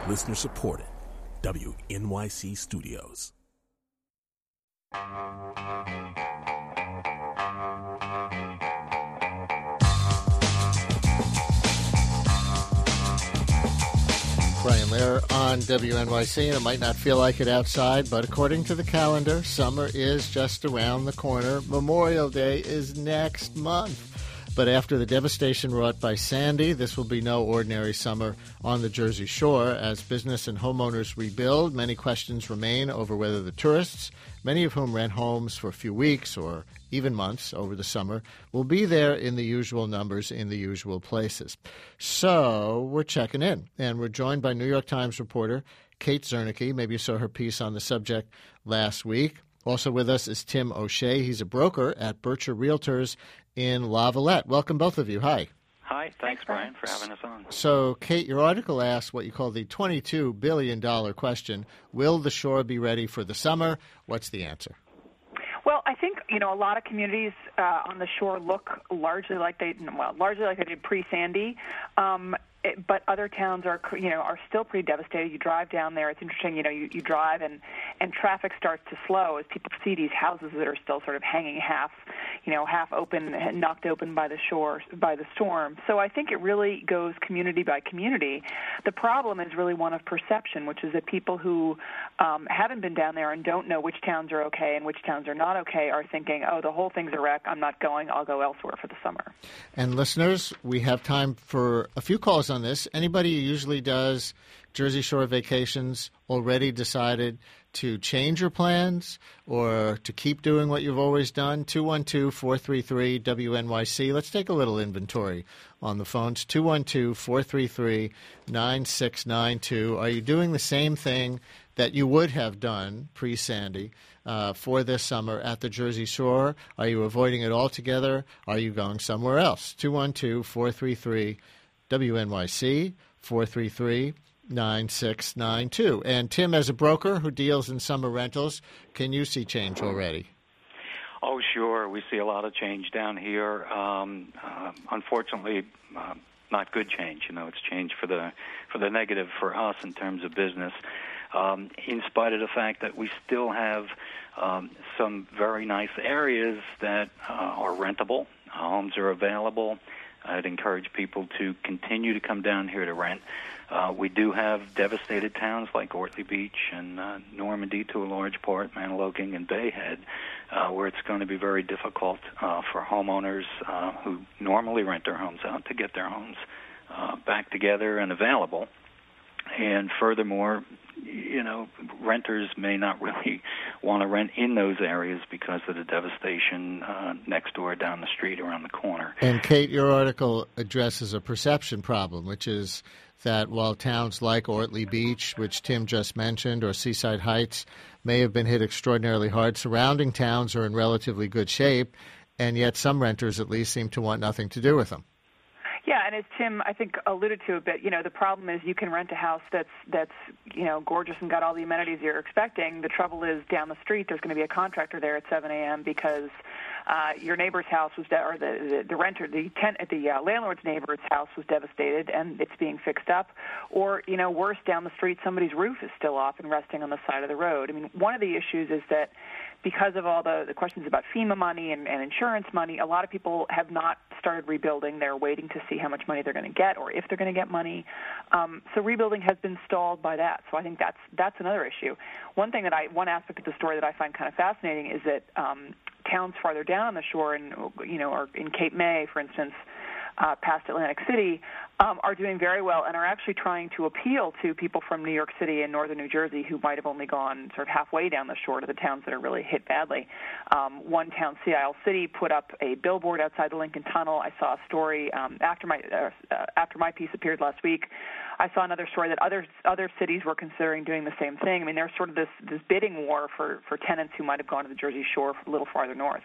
Listener supported. WNYC Studios. Brian Lehrer on WNYC, and it might not feel like it outside, but according to the calendar, summer is just around the corner. Memorial Day is next month. But after the devastation wrought by Sandy, this will be no ordinary summer on the Jersey Shore. As business and homeowners rebuild, many questions remain over whether the tourists, many of whom rent homes for a few weeks or even months over the summer, will be there in the usual numbers in the usual places. So we're checking in, and we're joined by New York Times reporter Kate Zernike. Maybe you saw her piece on the subject last week. Also with us is Tim O'Shea. He's a broker at Berkshire Realtors in La Valette. Welcome, both of you. Hi. Hi. Thanks, Brian, for having us on. So, Kate, your article asks what you call the $22 billion question. Will the shore be ready for the summer? What's the answer? Well, I think, a lot of communities on the shore look largely like they did pre-Sandy. But other towns are still pretty devastated. You drive down there. It's interesting. You drive and traffic starts to slow as people see these houses that are still sort of hanging half open, knocked open by the storm. So I think it really goes community by community. The problem is really one of perception, which is that people who haven't been down there and don't know which towns are okay and which towns are not okay are thinking, oh, the whole thing's a wreck. I'm not going. I'll go elsewhere for the summer. And listeners, we have time for a few calls on this. Anybody who usually does Jersey Shore vacations already decided to change your plans or to keep doing what you've always done? 212-433-WNYC. Let's take a little inventory on the phones. 212-433-9692. Are you doing the same thing that you would have done pre-Sandy for this summer at the Jersey Shore? Are you avoiding it altogether? Are you going somewhere else? 212-433-WNYC, 433-9692. And Tim, as a broker who deals in summer rentals, can you see change already? Oh, sure. We see a lot of change down here. Unfortunately, not good change. It's change for the negative for us in terms of business. In spite of the fact that we still have some very nice areas that are rentable, homes are available. I'd encourage people to continue to come down here to rent. We do have devastated towns like Ortley Beach and Normandy to a large part, Maniloking and Bayhead, where it's going to be very difficult for homeowners who normally rent their homes out to get their homes back together and available. And furthermore, renters may not really want to rent in those areas because of the devastation next door, down the street, around the corner. And, Kate, your article addresses a perception problem, which is that while towns like Ortley Beach, which Tim just mentioned, or Seaside Heights may have been hit extraordinarily hard, surrounding towns are in relatively good shape, and yet some renters at least seem to want nothing to do with them. Yeah, and as Tim, I think, alluded to a bit, the problem is you can rent a house that's gorgeous and got all the amenities you're expecting. The trouble is down the street there's going to be a contractor there at 7 a.m. because your neighbor's house was, or the landlord's neighbor's house was devastated and it's being fixed up. Or, worse, down the street somebody's roof is still off and resting on the side of the road. I mean, one of the issues is that because of all the questions about FEMA money and insurance money, a lot of people have not started rebuilding. They're waiting to see how much money they're going to get or if they're going to get money. So rebuilding has been stalled by that. So I think that's another issue. One aspect of the story that I find kind of fascinating is that towns farther down on the shore, or in Cape May, for instance, past Atlantic City, are doing very well and are actually trying to appeal to people from New York City and northern New Jersey who might have only gone sort of halfway down the shore to the towns that are really hit badly. One town, Sea Isle City, put up a billboard outside the Lincoln Tunnel. I saw a story after my piece appeared last week. I saw another story that other cities were considering doing the same thing. I mean, there's sort of this bidding war for tenants who might have gone to the Jersey Shore a little farther north.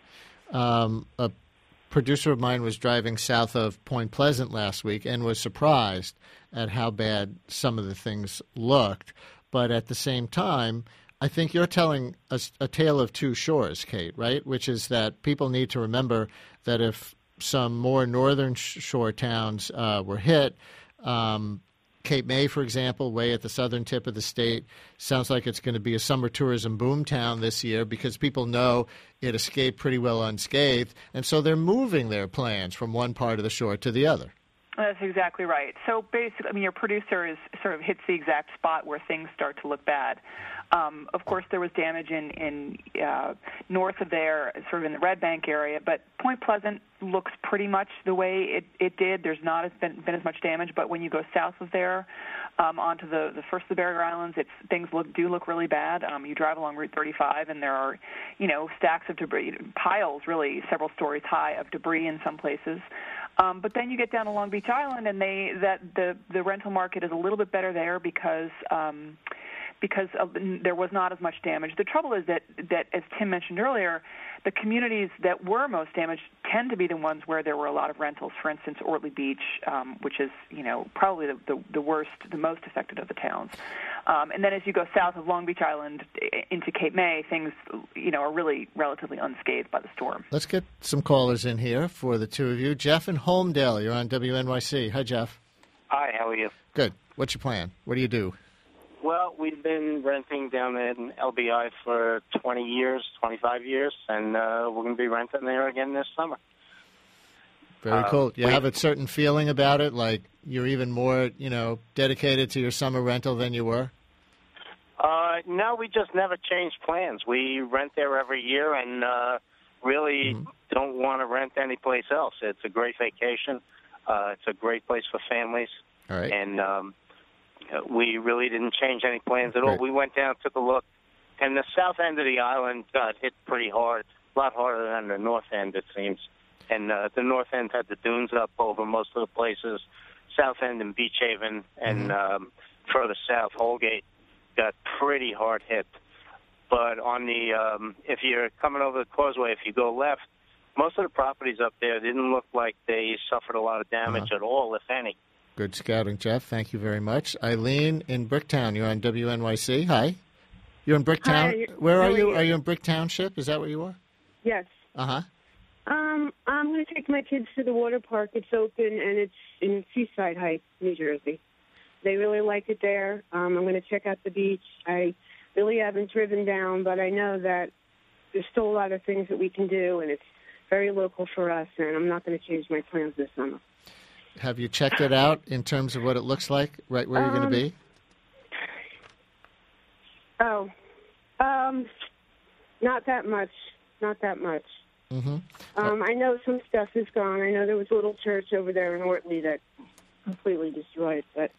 A producer of mine was driving south of Point Pleasant last week and was surprised at how bad some of the things looked. But at the same time, I think you're telling a tale of two shores, Kate, right? Which is that people need to remember that if some more northern shore towns were hit, Cape May, for example, way at the southern tip of the state, sounds like it's going to be a summer tourism boom town this year because people know it escaped pretty well unscathed, and so they're moving their plans from one part of the shore to the other. That's exactly right. So basically, I mean, your producer is sort of hits the exact spot where things start to look bad. Of course, there was damage in north of there, sort of in the Red Bank area, but Point Pleasant looks pretty much the way it did. There's not been as much damage, but when you go south of there onto the first of the barrier islands, things do look really bad. You drive along Route 35, and there are, stacks of debris, piles really several stories high of debris in some places. But then you get down to Long Beach Island, and the rental market is a little bit better there because there was not as much damage. The trouble is that as Tim mentioned earlier, the communities that were most damaged tend to be the ones where there were a lot of rentals. For instance, Ortley Beach, which is probably the worst, the most affected of the towns. And then as you go south of Long Beach Island into Cape May, things are really relatively unscathed by the storm. Let's get some callers in here for the two of you. Jeff in Holmdel, you're on WNYC. Hi, Jeff. Hi, how are you? Good. What's your plan? What do you do? Well, we've been renting down in LBI for 20 years, 25 years, and we're going to be renting there again this summer. Very cool. You have a certain feeling about it, like you're even more, dedicated to your summer rental than you were? No, we just never changed plans. We rent there every year and really don't want to rent anyplace else. It's a great vacation. It's a great place for families. All right. And we really didn't change any plans at all. We went down, took a look, and the south end of the island got hit pretty hard, a lot harder than the north end, it seems. And the north end had the dunes up over most of the places. South end and Beach Haven and further south, Holgate, got pretty hard hit. But on the if you're coming over the causeway, if you go left, most of the properties up there didn't look like they suffered a lot of damage at all, if any. Good scouting, Jeff. Thank you very much. Eileen in Bricktown, you're on WNYC. Hi. You're in Bricktown. Hi, where are you? Are you in Brick Township? Is that where you are? Yes. Uh-huh. I'm going to take my kids to the water park. It's open, and it's in Seaside Heights, New Jersey. They really like it there. I'm going to check out the beach. I really haven't driven down, but I know that there's still a lot of things that we can do, and it's very local for us, and I'm not going to change my plans this summer. Have you checked it out in terms of what it looks like, right where you're going to be? Not that much. Not that much. Mm-hmm. I know some stuff is gone. I know there was a little church over there in Ortley that completely destroyed, but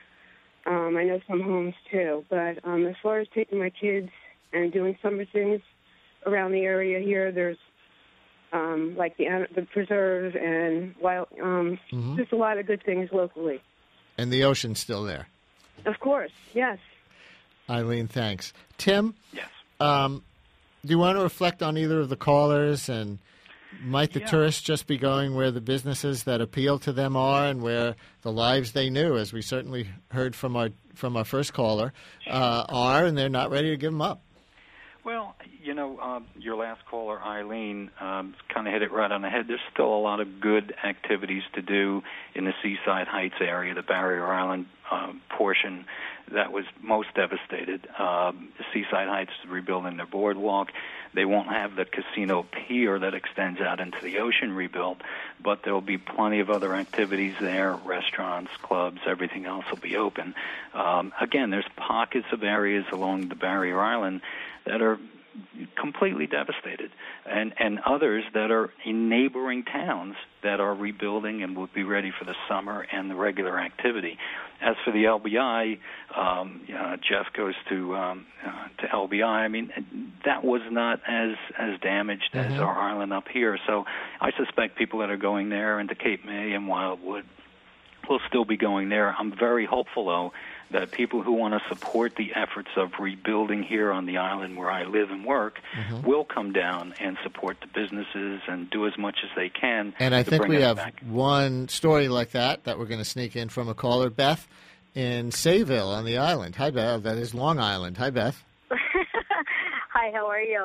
I know some homes too. But as far as taking my kids and doing summer things around the area here, there's like the preserve and just a lot of good things locally. And the ocean's still there. Of course, yes. Eileen, thanks. Tim? Yes. Do you want to reflect on either of the callers, and might the tourists just be going where the businesses that appeal to them are and where the lives they knew, as we certainly heard from our first caller, are, and they're not ready to give them up? Well, your last caller, Eileen, kind of hit it right on the head. There's still a lot of good activities to do in the Seaside Heights area, the Barrier Island portion that was most devastated. Seaside Heights is rebuilding their boardwalk. They won't have the casino pier that extends out into the ocean rebuilt, but there will be plenty of other activities there, restaurants, clubs, everything else will be open. Again, there's pockets of areas along the Barrier Island that are completely devastated, and others that are in neighboring towns that are rebuilding and will be ready for the summer and the regular activity. As for the LBI, Jeff goes to LBI. I mean, that was not as damaged as our island up here. So I suspect people that are going there into Cape May and Wildwood will still be going there. I'm very hopeful, though, that people who want to support the efforts of rebuilding here on the island where I live and work will come down and support the businesses and do as much as they can. And I think we have back. one story like that we're going to sneak in from a caller, Beth, in Sayville on the island. Hi, Beth. That is Long Island. Hi, Beth. Hi, how are you?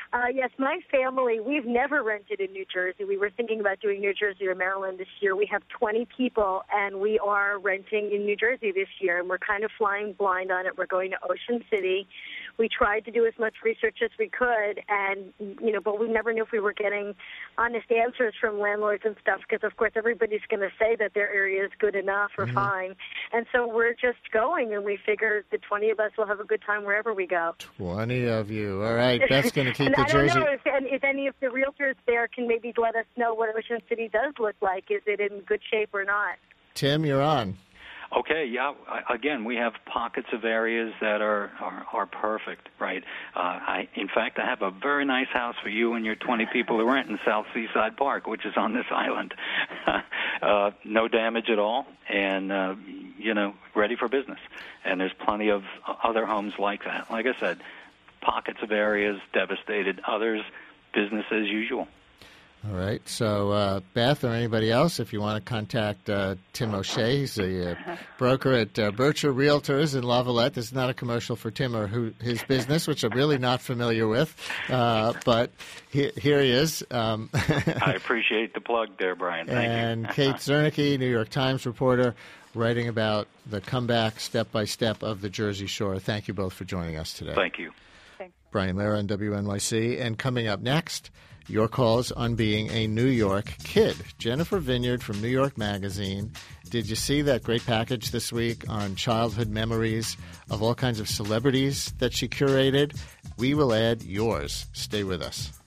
Yes, my family, we've never rented in New Jersey. We were thinking about doing New Jersey or Maryland this year. We have 20 people, and we are renting in New Jersey this year, and we're kind of flying blind on it. We're going to Ocean City. We tried to do as much research as we could, and but we never knew if we were getting honest answers from landlords and stuff, because, of course, everybody's going to say that their area is good enough or fine. And so we're just going, and we figure the 20 of us will have a good time wherever we go. 20 of you. All right, Beth's going to keep the I Jersey. don't know if any of the realtors there can maybe let us know what Ocean City does look like. Is it in good shape or not? Tim, you're on. Okay, yeah. Again, we have pockets of areas that are perfect, right? In fact, I have a very nice house for you and your 20 people who rent in South Seaside Park, which is on this island. No damage at all, and ready for business. And there's plenty of other homes like that. Like I said, pockets of areas devastated, others business as usual. All right. So, Beth or anybody else, if you want to contact Tim O'Shea, he's a broker at Bircher Realtors in La Valette. This is not a commercial for Tim or his business, which I'm really not familiar with, but here he is. I appreciate the plug there, Brian. Thank you. And Kate Zernike, New York Times reporter, writing about the comeback step-by-step of the Jersey Shore. Thank you both for joining us today. Thank you. Thanks. Brian Lehrer on WNYC. And coming up next, your calls on being a New York kid. Jennifer Vineyard from New York Magazine. Did you see that great package this week on childhood memories of all kinds of celebrities that she curated? We will add yours. Stay with us.